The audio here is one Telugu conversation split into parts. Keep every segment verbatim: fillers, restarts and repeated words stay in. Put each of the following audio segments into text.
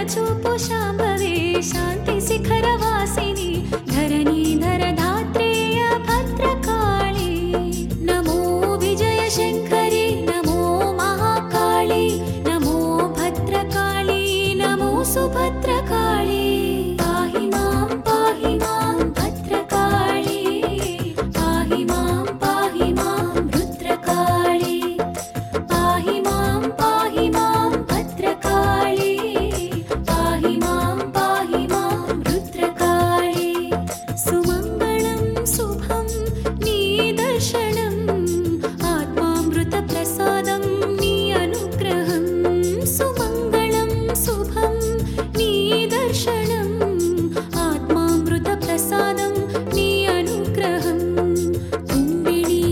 చూపు శాంభవి శాంతి శిఖరవాసిని ధరణీధర ధాత్రేయ భద్రకాళి నమో విజయ శంకరి నమో మహాకాళి నమో భద్రకాళి నమో సుభద్రకాళి పాహి మాం పాహి మాం భద్రకాళి పాహి మాం పాహి మాం రుద్రకాళి పాహి మాం పాహి మాం భద్రకాళి పాహి మాం పాహి మాం రుద్రకాళి సుమంగళం శుభం నీ దర్శనం ఆత్మామృత ప్రసాదం నీ అనుగ్రహం సుమంగళం శుభం నీ దర్శనం ఆత్మామృత ప్రసాదం నీ అనుగ్రహం కుంభిణి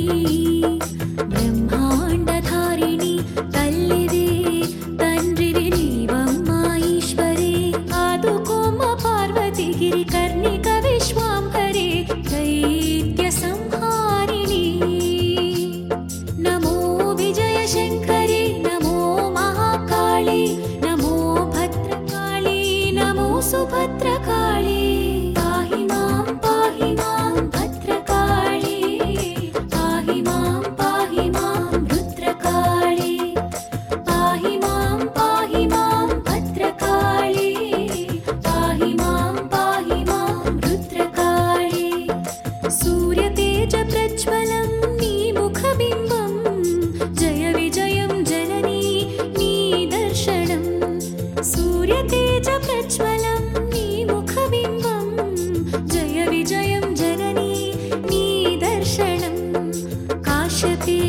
బ్రహ్మాండధారిణి తల్లివే తండ్రివి నీవమ్మా ఈశ్వరే ఆదుకోమ పార్వతీగిరి కర్ణిక విశ్వాంభరే దైత్య సంహారిణి నమో విజయ శంకరి నమో మహాకాళి నమో భద్రకాళి నమో సుభద్రకాళి పాహి మాం పాహి మాం భద్రకాళి పాహి మాం పాహి మాం రుద్రకాళి పాహి మాం పాహి మాం భద్రకాళి పాహి మాం పాహి మాం రుద్రకాళి సూర్యతేజ ప్రజ్వలం నీ ముఖబింబం జయ విజయం జననీ నీ దర్శనం సూర్యతేజ ప్రజ్వలం నీ ముఖబింబం జయ విజయం జననీ నీ దర్శనం కాశ్యపే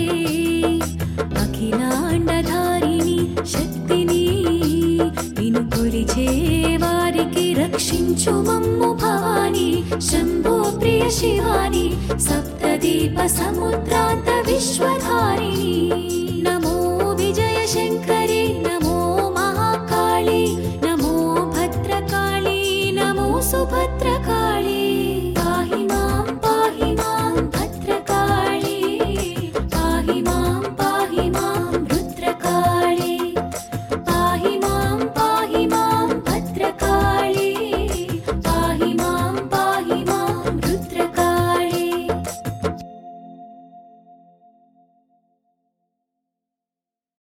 అఖిలాండధారిణి శక్తిని నిన్ను కొలిచే వారికి రక్షించు మమ్ము భవాని శంభో ప్రియ శివాని సప్తదీప సముద్రాంత విశ్వ